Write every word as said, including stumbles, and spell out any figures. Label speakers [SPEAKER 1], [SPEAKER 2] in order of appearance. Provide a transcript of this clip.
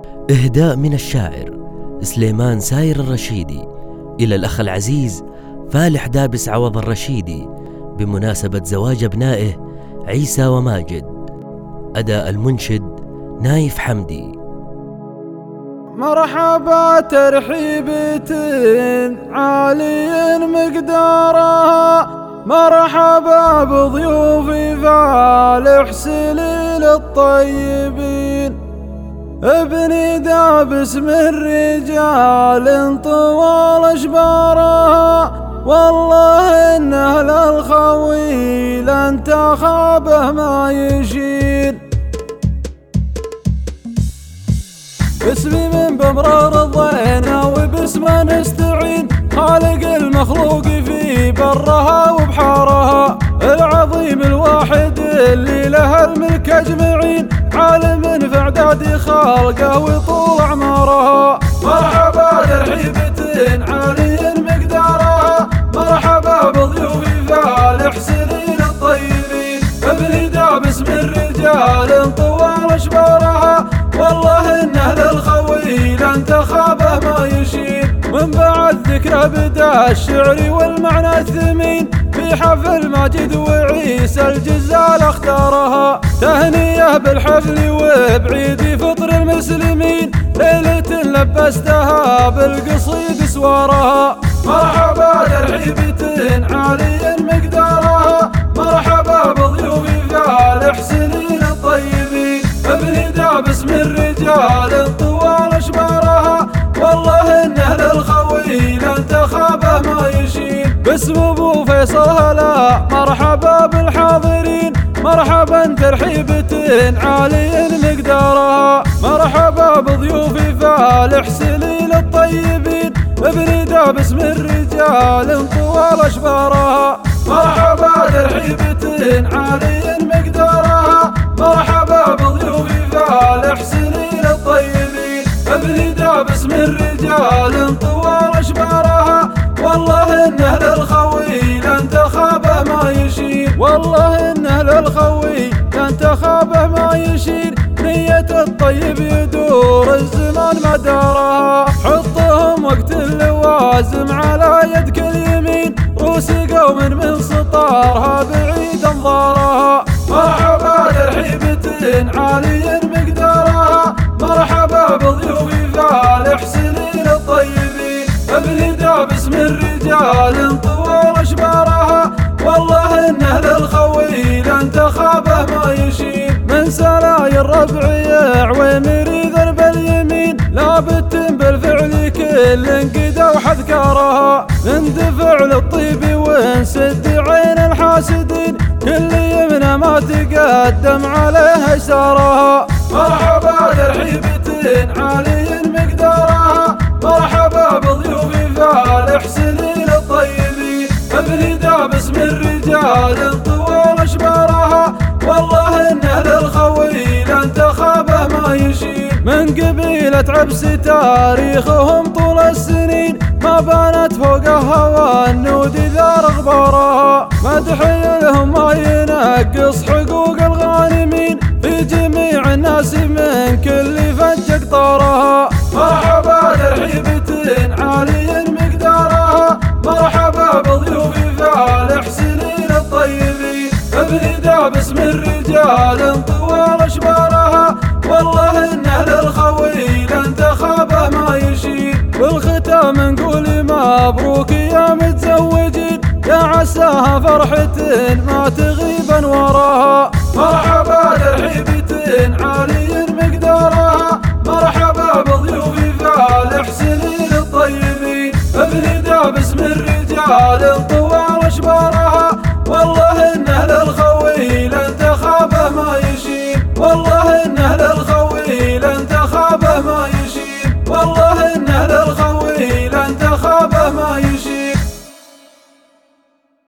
[SPEAKER 1] إهداء من الشاعر سليمان ساير الرشيدي إلى الأخ العزيز فالح دابس عوض الرشيدي بمناسبة زواج أبنائه عيسى وماجد. أداء المنشد نايف حمدي.
[SPEAKER 2] مرحبا ترحيبة عالي مقدارها، مرحبا بضيوفي فالح سليل الطيبين، ابني دابس من رجال طوال اشبارها، والله ان اهل الخوي لن تخابه ما يشيل. باسمي من بمرار الضينة وباسمه نستعين، خالق المخلوق في برها وبحارها، العظيم الواحد اللي له الملك اجمعين، عالم في اعداد خلقه وطول اعمارها. مرحبا ترحيبة عالي مقدارها، مرحبا بضيوفي فالح سليل الطيبين، ابني دابس من رجال طوال اشبارها، والله ان اهل الخوي لن تخابه ما يشيل. من بعد ذكرى بدا الشعر والمعنى الثمين، في حفل ماجد وعيسى الجزال اختارها، تهنية بالحفل وبعيد فطر المسلمين، ليلة لبستها بالقصيد سوارها. مرحبا ترحيبة عالي مقدارها، مرحبا بضيوفي فالح سليل الطيبين، ابني دابس من رجال طوال اشبارها، والله ان اهل الخوي لن تخابه ما يشيل. باسم ابو فيصل هلا مرحبا بالحاضرين، مرحبا ترحيبة عالي مقدارها، مرحبا بضيوفي فالح سليل الطيبين، ابني دابس من رجال طوال اشبارها. مرحبا ترحيبة عالي مقدارها، مرحبا بضيوفي فالح سليل الطيبين، ابني دابس من رجال طوال اشبارها، والله ان اهل الخوي لن تخابه ما يشيل، والله ان اهل الخوي لن تخابه ما يشيل. نية الطيب يدور الزمان مدارها، حطهم وقت اللوازم على يدك اليمين، روس قوم من سطارها بعيد انظارها. مرحبا ترحيبة عالي مقدارها، مرحبا بضيوفي فالح سليل الطيبين، ابني دابس من رجال طوال اشبارها، والله ان اهل الخوي لن تخابه ما يشيل. من سلاي الربع يعوي ذرب اليمين، لابد بالفعل كل انقدا وحذكارها، ندفع للطيب ونسد عين الحاسدين، كل يمنى ما تقدم عليه يسارها. مرحبا ترحيبة عالي مقدارها، مرحبا بضيوفي فالح سليل الطيبين، ابني دابس من رجال طوال اشبارها، والله ان اهل الخوي لن تخابه ما يشيل. من قبيلة عبس تاريخهم طول السنين، ما بانت فوق هوى النود ذار غبارها، مدحي لهم ما ينقص حقوق الغانمين، في جميع الناس من كل فج قطارها. مرحبا ترحيبة عالي مقدارها، مرحبا بضيوفي فالح سليل الطيبين، ابني دابس من رجال طوال اشبارها، والله ان اهل الخوي لن تخابه ما يشيل. بالختام نقول مبروك يا متزوجين، يا عساها فرحة ما تغيب انوارها. مرحبا ترحيبة عالي مقدارها، مرحبا بضيوفي فالح سليل الطيبين، ابني دابس من رجال طوال اشبارها، والله ان اهل الخوي لن تخابه ما يشيل، والله